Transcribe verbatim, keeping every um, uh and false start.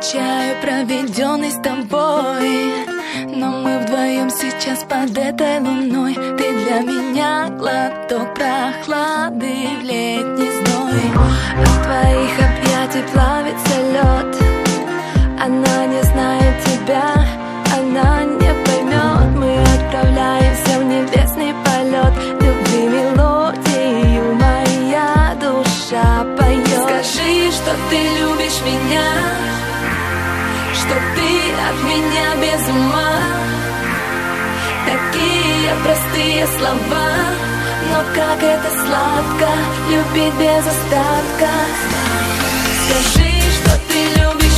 скучаю, проведенный с тобой. Но мы вдвоем сейчас под этой луной. Ты для меня глоток прохлады в летний зной. От твоих объятий плавится лед. Она не знает тебя, она не поймет. Мы отправляемся в небесный полет. Любви мелодию моя душа поет. Скажи, что ты любишь меня, что ты от меня без ума. Такие простые слова, но как это сладко любить без остатка. Скажи, что ты любишь